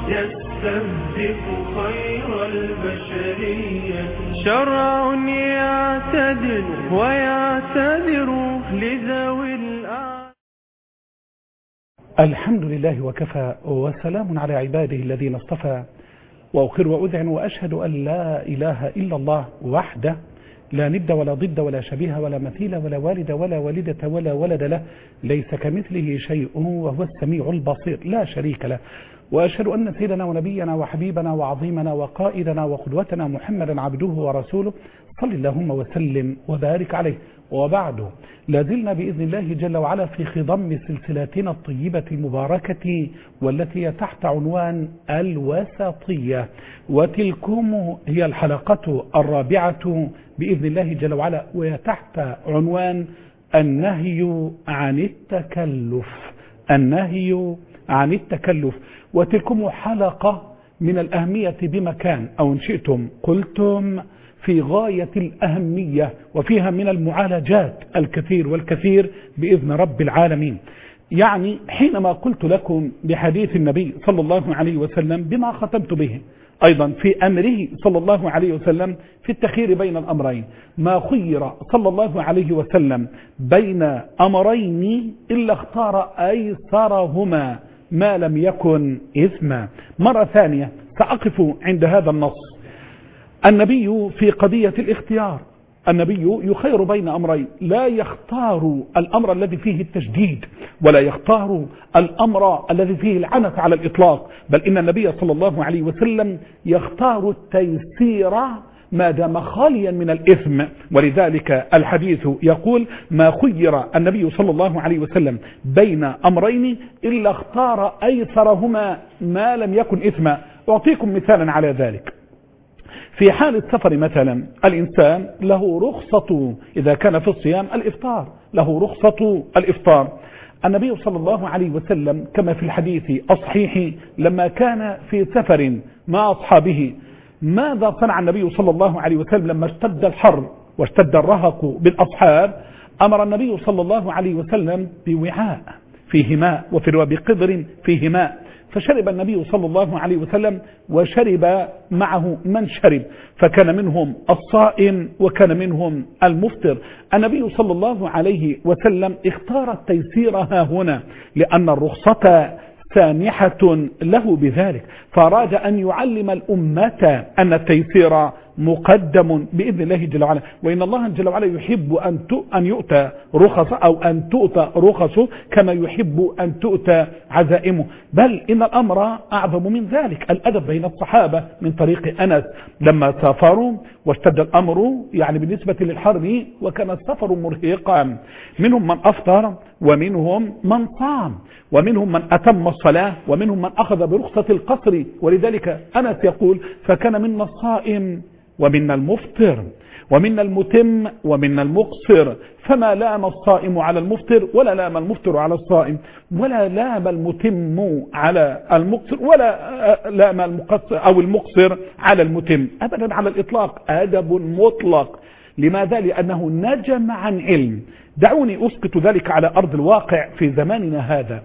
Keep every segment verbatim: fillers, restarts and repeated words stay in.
يستهدف خير البشرية. شرع يعتدل ويعتذر لذوي الأعمال. الحمد لله وكفى، وسلام على عباده الذين اصطفى، وأقر وأذعن وأشهد أن لا إله إلا الله وحده لا ند ولا ضد ولا شبيه ولا مثيل ولا والد ولا والدة ولا ولد له، ليس كمثله شيء وهو السميع البصير لا شريك له. وأشهد أن سيدنا ونبينا وحبيبنا وعظيمنا وقائدنا وقدوتنا محمدا عبده ورسوله، صل اللهم وسلم وبارك عليه. وبعد، لازلنا بإذن الله جل وعلا في خضم سلسلاتنا الطيبة المباركة، والتي تحت عنوان الوسطية، وتلكم هي الحلقة الرابعة بإذن الله جل وعلا، وهي تحت عنوان النهي عن التكلف. النهي عن التكلف، وتلكم حلقة من الأهمية بمكان، أو إن شئتم قلتم في غاية الأهمية، وفيها من المعالجات الكثير والكثير بإذن رب العالمين. يعني حينما قلت لكم بحديث النبي صلى الله عليه وسلم بما ختمت به أيضا في أمره صلى الله عليه وسلم في التخيير بين الأمرين، ما خير صلى الله عليه وسلم بين أمرين إلا اختار أيسرهما ما لم يكن إثما. مرة ثانية سأقف عند هذا النص. النبي في قضية الاختيار، النبي يخير بين أمرين، لا يختار الأمر الذي فيه التشديد، ولا يختار الأمر الذي فيه العنت على الإطلاق، بل إن النبي صلى الله عليه وسلم يختار التيسير ما دام خاليا من الإثم. ولذلك الحديث يقول ما خير النبي صلى الله عليه وسلم بين أمرين إلا اختار أيسرهما ما لم يكن إثما. أعطيكم مثالا على ذلك. في حال السفر مثلا، الإنسان له رخصة إذا كان في الصيام الإفطار، له رخصة الإفطار. النبي صلى الله عليه وسلم كما في الحديث الصحيح لما كان في سفر مع أصحابه، ماذا صنع النبي صلى الله عليه وسلم لما اشتد الحر واشتد الرهق بالأصحاب؟ أمر النبي صلى الله عليه وسلم بوعاء فيه ماء، وفي رواية بقدر فيه ماء، فشرب النبي صلى الله عليه وسلم وشرب معه من شرب، فكان منهم الصائم وكان منهم المفطر. النبي صلى الله عليه وسلم اختار التيسير ها هنا لأن الرخصة سانحة له بذلك، فأراد أن يعلم الأمة أن التيسير مقدم بإذن الله جل وعلا، وإن الله جل وعلا يحب أن أن يؤتى رخص أو أن تؤتى رخصه كما يحب أن تؤتى عزائمه. بل إن الأمر أعظم من ذلك، الأدب بين الصحابة من طريق أنس لما سافروا واشتد الأمر يعني بالنسبة للحرب وكان السفر مرهقا، منهم من أفطر ومنهم من صام ومنهم من أتم الصلاة ومنهم من أخذ برخصة القصر. ولذلك أنس يقول فكان منا الصائم ومنا المفطر ومنا المتم ومنا المقصر، فما لام الصائم على المفطر ولا لام المفطر على الصائم ولا لام المتم على المقصر ولا لام المقصر أو المقصر على المتم أبدا على الإطلاق، أدب مطلق. لماذا؟ لأنه نجم عن علم. دعوني أسقط ذلك على أرض الواقع في زماننا هذا.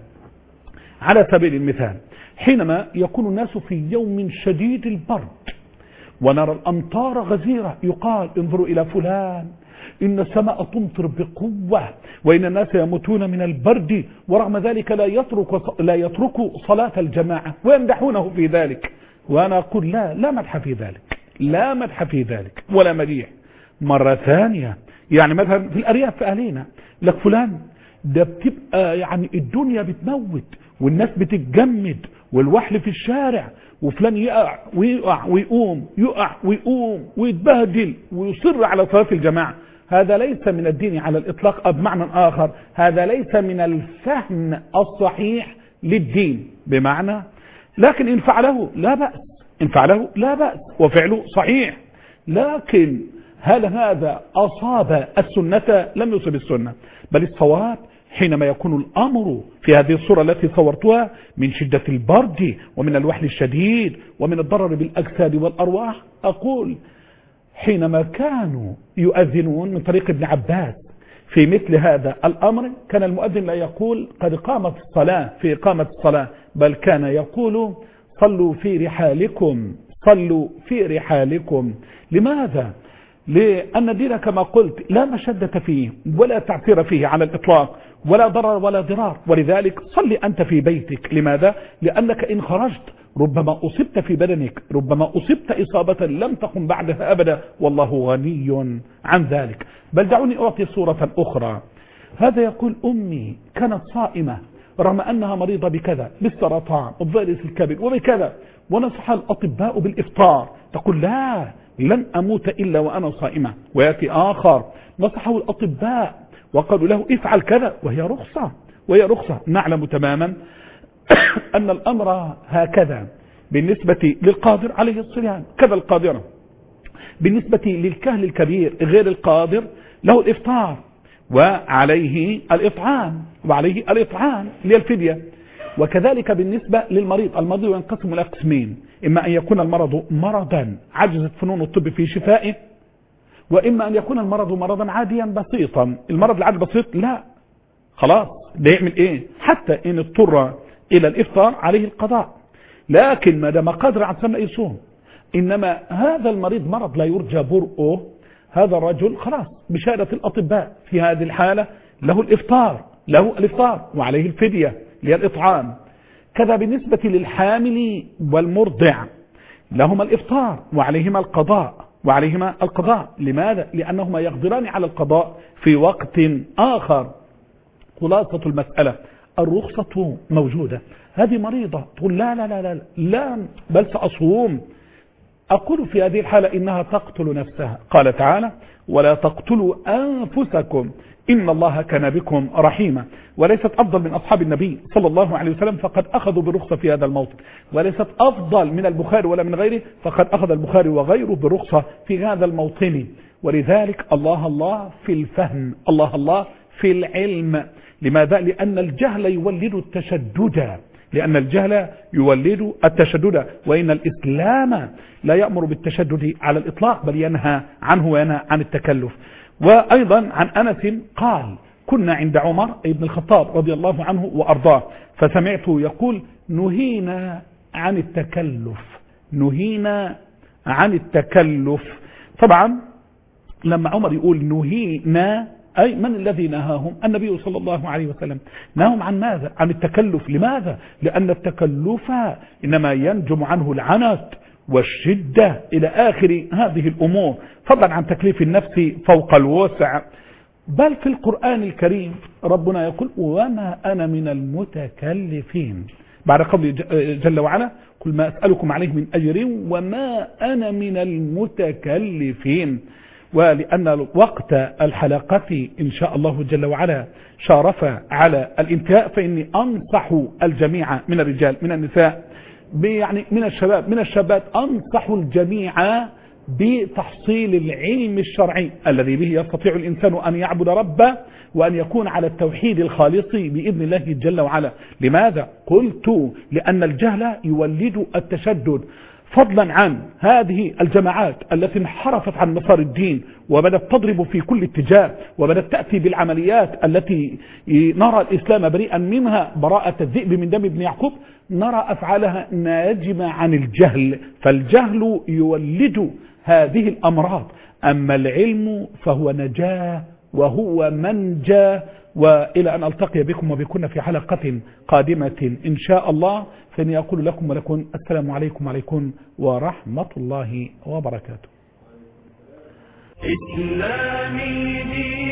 على سبيل المثال، حينما يكون الناس في يوم شديد البرد ونرى الأمطار غزيرة، يقال انظروا إلى فلان إن السماء تمطر بقوة وإن الناس يموتون من البرد، ورغم ذلك لا يترك لا يترك صلاة الجماعة ويمدحونه في ذلك. وأنا أقول لا لا مدح في ذلك، لا مدح في ذلك ولا مديح. مرة ثانية يعني مثلا في الأرياف في أهلنا لك فلان ده بتبقى يعني الدنيا بتموت والناس بتتجمد والوحل في الشارع، وفلان يقع ويقع ويقوم يقع ويقوم ويتبهدل ويصر على صلاة الجماعة. هذا ليس من الدين على الإطلاق، بمعنى آخر هذا ليس من الفهم الصحيح للدين، بمعنى لكن إن فعله لا بأس، إن فعله لا بأس وفعله صحيح، لكن هل هذا أصاب السنة؟ لم يصب السنة، بل الصواب حينما يكون الأمر في هذه الصورة التي صورتها من شدة البرد ومن الوحل الشديد ومن الضرر بالأجساد والأرواح. أقول حينما كانوا يؤذنون من طريق ابن عباس في مثل هذا الأمر كان المؤذن لا يقول قد قامت الصلاة في إقامة الصلاة، بل كان يقول صلوا في رحالكم صلوا في رحالكم. لماذا؟ لأن الدين كما قلت لا مشدة فيه ولا تعثير فيه على الإطلاق، ولا ضرر ولا ضرار، ولذلك صل أنت في بيتك. لماذا؟ لأنك إن خرجت ربما أصبت في بدنك، ربما أصبت إصابة لم تقم بعدها أبدا، والله غني عن ذلك. بل دعوني أعطي صورة أخرى. هذا يقول أمي كانت صائمة رغم أنها مريضة بكذا، بالسرطان وبفيروس الكبد وبكذا، ونصح الأطباء بالإفطار، تقول لا لن أموت إلا وأنا صائمة. ويأتي آخر نصحه الأطباء وقالوا له افعل كذا، وهي رخصة وهي رخصة. نعلم تماما أن الأمر هكذا بالنسبة للقادر عليه الصيام كذا القادرة، بالنسبة للكهل الكبير غير القادر له الإفطار وعليه الإطعام وعليه الإطعام للفدية. وكذلك بالنسبة للمريض، المريض ينقسم إلى قسمين: إما أن يكون المرض مرضا عجزت فنون الطب في شفائه، وإما أن يكون المرض مرضا عاديا بسيطا. المرض العادي بسيط لا خلاص ده يعمل إيه؟ حتى إن اضطر إلى الإفطار عليه القضاء، لكن ما دام قادر على الصيام يصوم. إنما هذا المريض مرض لا يرجى برؤه، هذا الرجل خلاص بشهادة الأطباء في هذه الحالة له الإفطار له الإفطار وعليه الفدية للإطعام. كذا بالنسبة للحامل والمرضع لهما الإفطار وعليهما القضاء وعليهما القضاء. لماذا؟ لأنهما يقدران على القضاء في وقت آخر. خلاصة المسألة الرخصة موجودة. هذه مريضة تقول لا لا لا لا, لا بل سأصوم. أقول في هذه الحالة إنها تقتل نفسها. قال تعالى ولا تقتلوا أنفسكم إن الله كان بكم رحيما. وليست أفضل من أصحاب النبي صلى الله عليه وسلم فقد أخذوا برخصة في هذا الموطن، وليست أفضل من البخاري ولا من غيره فقد أخذ البخاري وغيره برخصة في هذا الموطن. ولذلك الله الله في الفهم، الله الله في العلم. لماذا؟ لأن الجهل يولد التشدد، لأن الجهل يولد التشدد، وإن الإسلام لا يأمر بالتشدد على الإطلاق بل ينهى عنه وينهى عن التكلف. وأيضا عن أنس قال كنا عند عمر بن الخطاب رضي الله عنه وأرضاه فسمعته يقول نهينا عن التكلف، نهينا عن التكلف. طبعا لما عمر يقول نهينا أي من الذي نهاهم؟ النبي صلى الله عليه وسلم. نهاهم عن ماذا؟ عن التكلف. لماذا؟ لأن التكلف إنما ينجم عنه العنت والشدة إلى آخر هذه الأمور، فضلا عن تكليف النفس فوق الوسع. بل في القرآن الكريم ربنا يقول وما أنا من المتكلفين، بعد قوله جل وعلا قل ما أسألكم عليه من أجر وما أنا من المتكلفين. ولأن وقت الحلقة إن شاء الله جل وعلا شارف على الانتهاء، فإني أنصح الجميع من الرجال من النساء يعني من الشباب من الشابات أنصح الجميع بتحصيل العلم الشرعي الذي به يستطيع الإنسان أن يعبد ربه وأن يكون على التوحيد الخالص بإذن الله جل وعلا. لماذا؟ قلت لأن الجهل يولد التشدد، فضلا عن هذه الجماعات التي انحرفت عن مسار الدين وبدأت تضرب في كل اتجاه وبدأت تأتي بالعمليات التي نرى الإسلام بريئا منها براءة الذئب من دم ابن يعقوب، نرى أفعالها ناجمة عن الجهل، فالجهل يولد هذه الأمراض. أما العلم فهو نجاة وهو منجى. وإلى أن ألتقي بكم وبكنا في حلقة قادمة إن شاء الله، فإني أقول لكم ولكم السلام عليكم وعليكم ورحمة الله وبركاته. إسلامي